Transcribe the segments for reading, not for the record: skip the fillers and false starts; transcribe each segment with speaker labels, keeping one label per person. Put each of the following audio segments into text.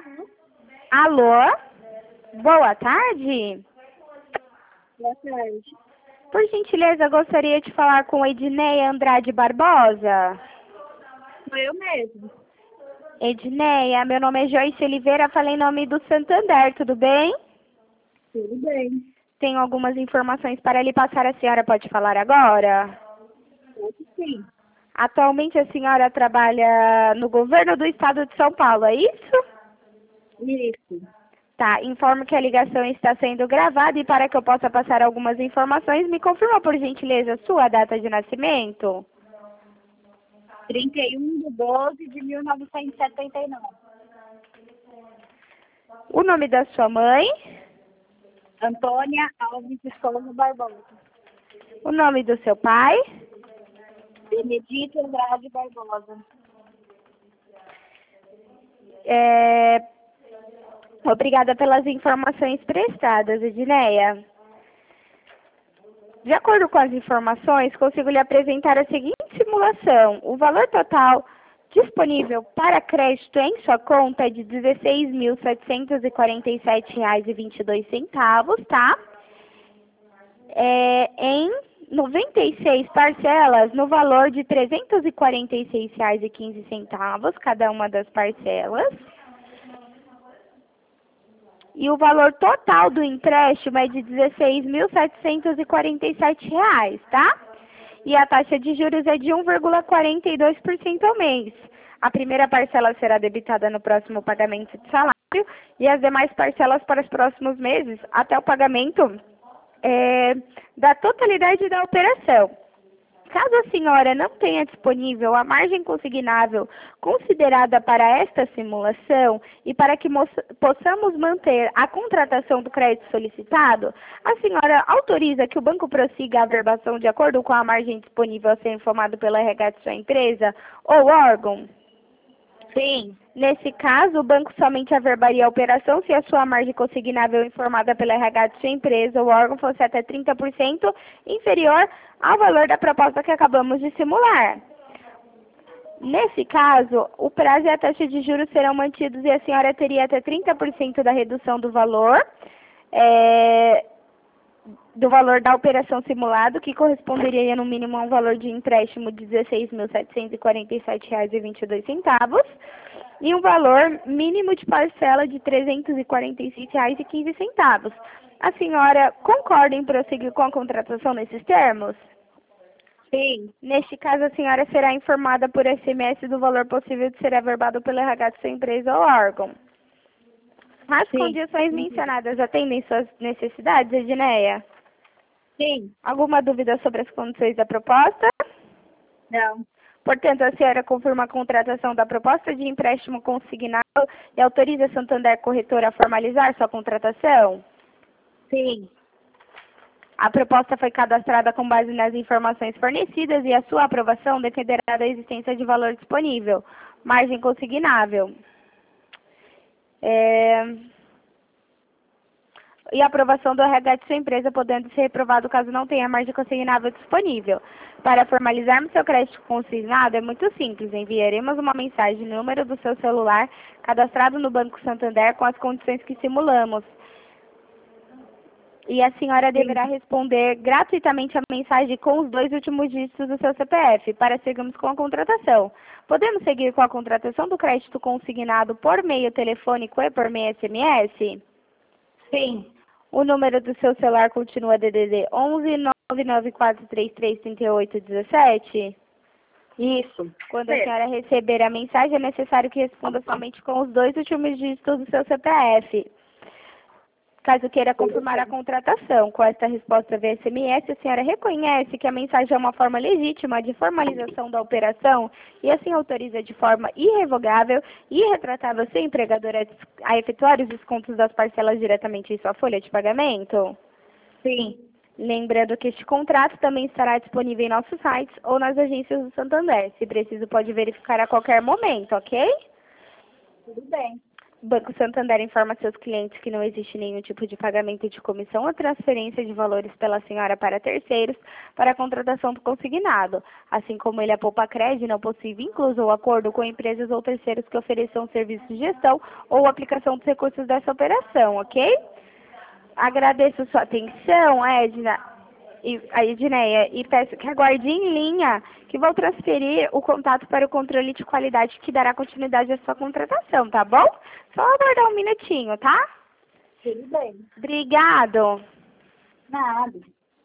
Speaker 1: Alô? Boa tarde.
Speaker 2: Boa tarde.
Speaker 1: Por gentileza, gostaria de falar com Edneia Andrade Barbosa.
Speaker 2: Sou eu mesmo.
Speaker 1: Edneia, meu nome é Joyce Oliveira, falei em nome do Santander, tudo bem?
Speaker 2: Tudo bem.
Speaker 1: Tenho algumas informações para lhe passar, a senhora pode falar agora?
Speaker 2: Pode sim.
Speaker 1: Atualmente a senhora trabalha no governo do estado de São Paulo, é isso?
Speaker 2: Isso.
Speaker 1: Tá, informo que a ligação está sendo gravada e para que eu possa passar algumas informações, me confirma por gentileza sua data de nascimento?
Speaker 2: 31/12/1979.
Speaker 1: O nome da sua mãe?
Speaker 2: Antônia Alves de Souza Barbosa.
Speaker 1: O nome do seu pai?
Speaker 2: Benedito Andrade Barbosa.
Speaker 1: Obrigada pelas informações prestadas, Edneia. De acordo com as informações, consigo lhe apresentar a seguinte simulação. O valor total disponível para crédito em sua conta é de R$ 16.747,22, tá? Em 96 parcelas no valor de R$ 346,15, cada uma das parcelas. E o valor total do empréstimo é de R$ 16.747, tá? E a taxa de juros é de 1,42% ao mês. A primeira parcela será debitada no próximo pagamento de salário e as demais parcelas para os próximos meses até o pagamento da totalidade da operação. Caso a senhora não tenha disponível a margem consignável considerada para esta simulação e para que possamos manter a contratação do crédito solicitado, a senhora autoriza que o banco prossiga a averbação de acordo com a margem disponível a ser informado pela RH de sua empresa ou órgão?
Speaker 2: Sim.
Speaker 1: Nesse caso, o banco somente averbaria a operação se a sua margem consignável informada pela RH de sua empresa ou órgão fosse até 30% inferior ao valor da proposta que acabamos de simular. Nesse caso, o prazo e a taxa de juros serão mantidos e a senhora teria até 30% da redução do valor da operação simulado, que corresponderia no mínimo a um valor de empréstimo de R$ 16.747,22 e um valor mínimo de parcela de R$ 346,15. A senhora concorda em prosseguir com a contratação nesses termos?
Speaker 2: Sim.
Speaker 1: Neste caso, a senhora será informada por SMS do valor possível de ser averbado pelo RH de sua empresa ou órgão. As condições mencionadas atendem suas necessidades, Edneia?
Speaker 2: Sim.
Speaker 1: Alguma dúvida sobre as condições da proposta?
Speaker 2: Não.
Speaker 1: Portanto, a senhora confirma a contratação da proposta de empréstimo consignado e autoriza a Santander Corretora a formalizar sua contratação?
Speaker 2: Sim.
Speaker 1: A proposta foi cadastrada com base nas informações fornecidas e a sua aprovação dependerá da existência de valor disponível, margem consignável. E a aprovação do RH de sua empresa, podendo ser reprovado caso não tenha margem consignável disponível. Para formalizarmos seu crédito consignado, é muito simples. Enviaremos uma mensagem no número do seu celular cadastrado no Banco Santander com as condições que simulamos. E a senhora deverá responder gratuitamente a mensagem com os 2 últimos dígitos do seu CPF, para seguirmos com a contratação. Podemos seguir com a contratação do crédito consignado por meio telefônico e por meio SMS?
Speaker 2: Sim.
Speaker 1: O número do seu celular continua DDD 11 99433 3817?
Speaker 2: Isso.
Speaker 1: Quando a senhora receber a mensagem, é necessário que responda somente com os 2 últimos dígitos do seu CPF. Caso queira confirmar a contratação com esta resposta via SMS, a senhora reconhece que a mensagem é uma forma legítima de formalização da operação e assim autoriza de forma irrevogável e irretratável seu empregador a efetuar os descontos das parcelas diretamente em sua folha de pagamento?
Speaker 2: Sim.
Speaker 1: Lembrando que este contrato também estará disponível em nossos sites ou nas agências do Santander. Se preciso, pode verificar a qualquer momento, ok?
Speaker 2: Tudo bem.
Speaker 1: Banco Santander informa a seus clientes que não existe nenhum tipo de pagamento de comissão ou transferência de valores pela senhora para terceiros para a contratação do consignado, assim como ele poupa crédito não possui vínculos ou acordo com empresas ou terceiros que ofereçam serviços de gestão ou aplicação dos recursos dessa operação, ok? Agradeço sua atenção, Edneia, e peço que aguarde em linha, que vou transferir o contato para o controle de qualidade que dará continuidade à sua contratação, tá bom? Só aguardar um minutinho, tá?
Speaker 2: Tudo bem.
Speaker 1: Obrigado.
Speaker 2: Nada.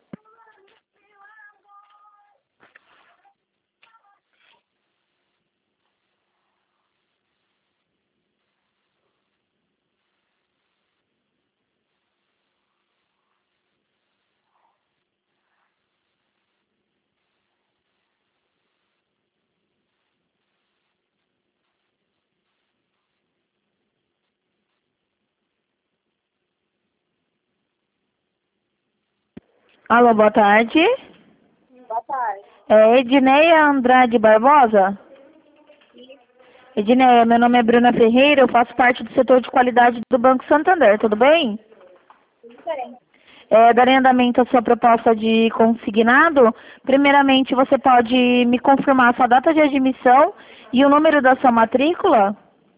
Speaker 3: Alô, boa tarde.
Speaker 2: Boa tarde.
Speaker 3: É Edneia Andrade Barbosa? Edneia, meu nome é Bruna Ferreira, eu faço parte do setor de qualidade do Banco Santander, tudo bem?
Speaker 2: Tudo bem.
Speaker 3: Darei andamento à sua proposta de consignado. Primeiramente, você pode me confirmar a sua data de admissão e o número da sua matrícula?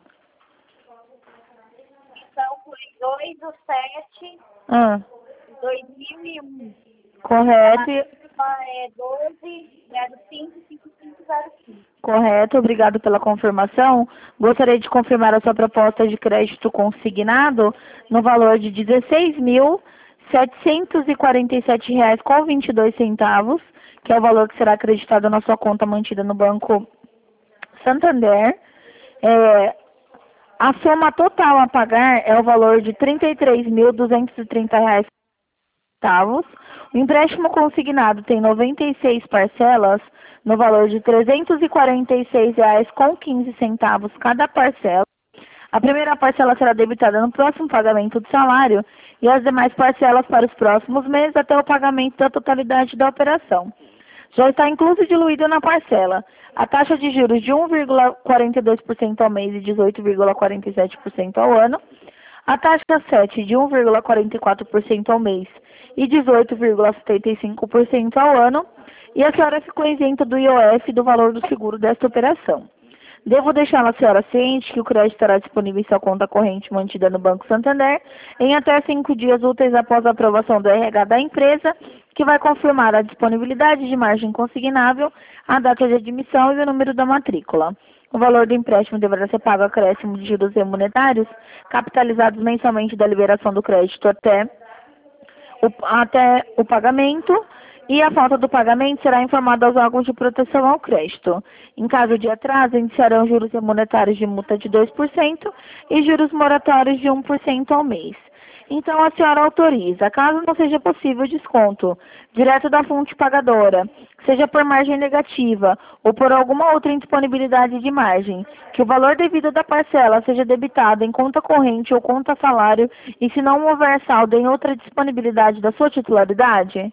Speaker 2: Então, foi 2 do 7
Speaker 3: Ah,
Speaker 2: 2001.
Speaker 3: correto,
Speaker 2: É 12055505.
Speaker 3: correto, obrigado pela confirmação. Gostaria de confirmar a sua proposta de crédito consignado no valor de R$ 16.747,22, que é o valor que será acreditado na sua conta mantida no Banco Santander. A soma total a pagar é o valor de R$ 33.230. O empréstimo consignado tem 96 parcelas no valor de R$ 346,15 cada parcela. A primeira parcela será debitada no próximo pagamento do salário e as demais parcelas para os próximos meses até o pagamento da totalidade da operação. Já está incluso e diluído na parcela a taxa de juros de 1,42% ao mês e 18,47% ao ano, a taxa 7 de 1,44% ao mês e 18,75% ao ano, e a senhora ficou isenta do IOF do valor do seguro desta operação. Devo deixar a senhora ciente que o crédito estará disponível em sua conta corrente mantida no Banco Santander em até 5 dias úteis após a aprovação do RH da empresa, que vai confirmar a disponibilidade de margem consignável, a data de admissão e o número da matrícula. O valor do empréstimo deverá ser pago a acréscimo de juros remunerados, capitalizados mensalmente da liberação do crédito até o pagamento, e a falta do pagamento será informada aos órgãos de proteção ao crédito. Em caso de atraso, iniciarão juros remuneratórios de multa de 2% e juros moratórios de 1% ao mês. Então, a senhora autoriza, caso não seja possível desconto direto da fonte pagadora, seja por margem negativa ou por alguma outra indisponibilidade de margem, que o valor devido da parcela seja debitado em conta corrente ou conta salário e se não houver saldo em outra disponibilidade da sua titularidade?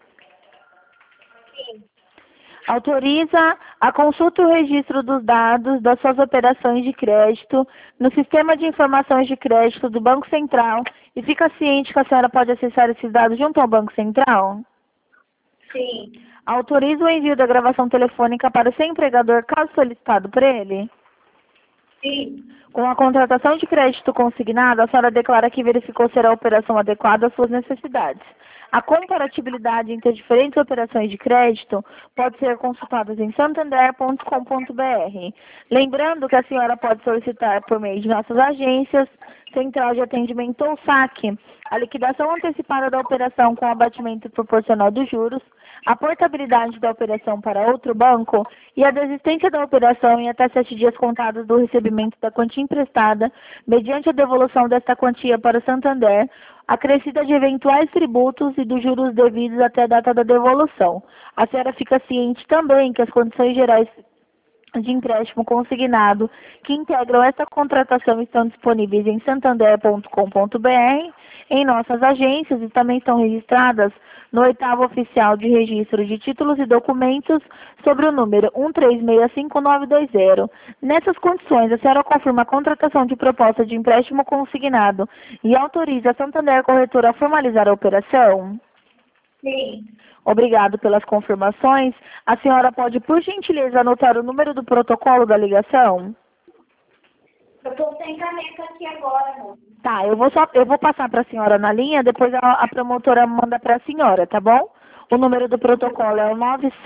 Speaker 2: Sim.
Speaker 3: Autoriza a consulta e o registro dos dados das suas operações de crédito no Sistema de Informações de Crédito do Banco Central e fica ciente que a senhora pode acessar esses dados junto ao Banco Central?
Speaker 2: Sim.
Speaker 3: Autoriza o envio da gravação telefônica para o seu empregador, caso solicitado por ele?
Speaker 2: Sim.
Speaker 3: Com a contratação de crédito consignado, a senhora declara que verificou ser a operação adequada às suas necessidades. A comparatibilidade entre diferentes operações de crédito pode ser consultada em santander.com.br. Lembrando que a senhora pode solicitar por meio de nossas agências, Central de Atendimento ou SAC, a liquidação antecipada da operação com abatimento proporcional dos juros, a portabilidade da operação para outro banco e a desistência da operação em até 7 dias contados do recebimento da quantia emprestada, mediante a devolução desta quantia para o Santander, acrescida de eventuais tributos e dos juros devidos até a data da devolução. A senhora fica ciente também que as condições gerais de empréstimo consignado que integram esta contratação estão disponíveis em santander.com.br, em nossas agências e também estão registradas no 8º Oficial de Registro de Títulos e Documentos sobre o número 1365-920. Nessas condições, a senhora confirma a contratação de proposta de empréstimo consignado e autoriza a Santander Corretora a formalizar a operação?
Speaker 2: Sim.
Speaker 3: Obrigado pelas confirmações. A senhora pode, por gentileza, anotar o número do protocolo da ligação?
Speaker 2: Eu tô sem caneta aqui agora, moço.
Speaker 3: Tá, eu vou passar para a senhora na linha, depois a promotora manda para a senhora, tá bom? O número do protocolo é o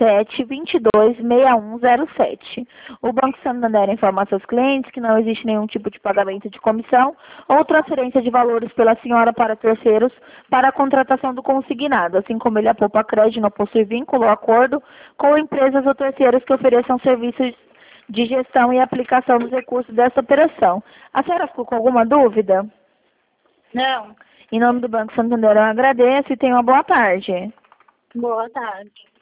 Speaker 3: 97226107. O Banco Santander informa a seus clientes que não existe nenhum tipo de pagamento de comissão ou transferência de valores pela senhora para terceiros para a contratação do consignado, assim como ele apoupa crédito, não possui vínculo ou acordo com empresas ou terceiros que ofereçam serviços de gestão e aplicação dos recursos dessa operação. A senhora ficou com alguma dúvida?
Speaker 2: Não.
Speaker 3: Em nome do Banco Santander, eu agradeço e tenha uma boa tarde.
Speaker 2: Boa tarde.